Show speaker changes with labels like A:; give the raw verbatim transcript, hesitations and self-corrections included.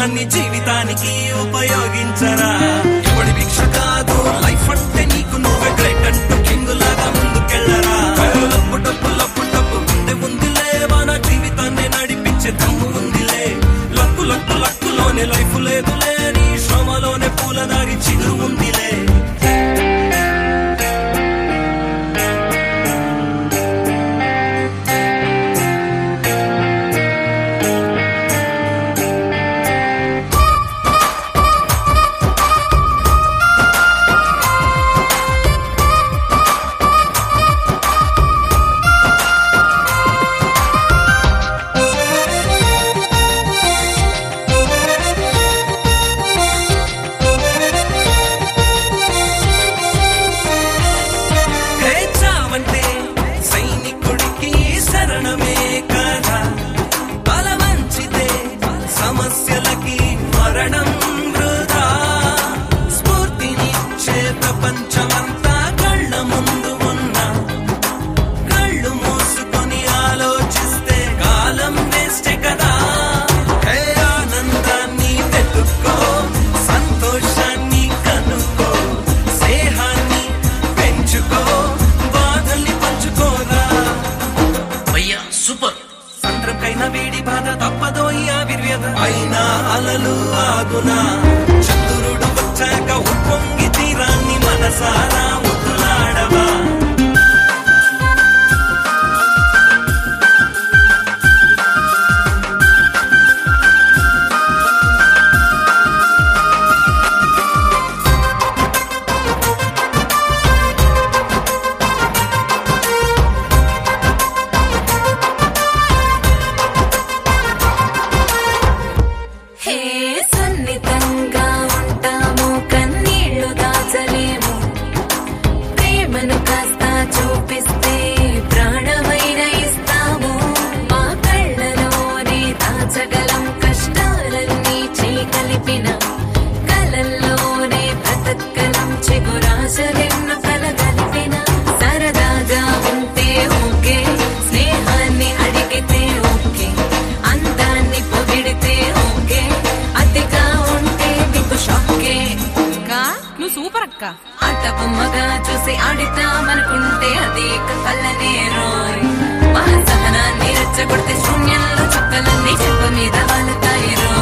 A: సమయాన్ని జీవితానికి ఉపయోగించరా. ఎవడి భిక్ష కాదు లైఫ్ అంటే నీకు నువ్వే గ్రేట్ అంటూ కింగ్ లాగా ముందుకెళ్ళరా. లప్పు టప్పు లప్పు టప్పు గుండె ఉందిలే, మన జీవితాన్ని నడిపించే దమ్ము ఉందిలే. లక్కు లక్కు లక్కులోనే లైఫ్ లేదులే, నీ శ్రమలోనే పూలదారి చిగురు ఉందిలే. సమస్యలకి మరణం వృధా, స్ఫూర్తినిచ్చే ప్రపంచమంతా కళ్ళ ముందు ఉన్నా. కళ్ళు మూసుకొని ఆలోచిస్తే కాలం వేస్తే కదా. హే ఆనందాన్ని వెతుక్కో, సంతోషాన్ని కనుక్కో, స్నేహాన్ని పెంచుకో, బాధల్ని పంచుకోరా.
B: భయ్యా సూపర్.
A: సంద్రంకైనా వేడి బాధ తప్పదో ఈ ఆవిర్వ్యత, అయినా అలలు ఆగునా. చంద్రుడు వచ్చాక ఉప్పొంగి తీరాన్ని మనసారా ముద్దులాడవా.
C: సున్నితంగా ఉంటాము, కన్నీళ్లు దాచలేము. ప్రేమను కాస్త చూపిస్తే ప్రాణమైన ఇస్తాము. మా కళ్ళలోనే దాచగలం కష్టాలన్నీ చేయగలిపిన, కలల్లోనే బ్రతకలం చిగురాశలెన్ను కలగలిపిన. సరదాగా ఉంటే ఓకే, స్నేహాన్ని అడిగితే ఓకే, అందాన్ని పొగిడితే ఓకే, అతిగా ఉంటే నీకు షాకే.
D: నువ్వు సూపర్ అక్క.
C: ఆట బొమ్మగా చూసి ఆడిద్దామనుకుంటే అది కళ్ళనే రోయ్. మా సహనాన్ని రెచ్చగొడితే శూన్యంలో చుక్కలన్నీ చెప్ప మీద వాలుతాయి రోయ్.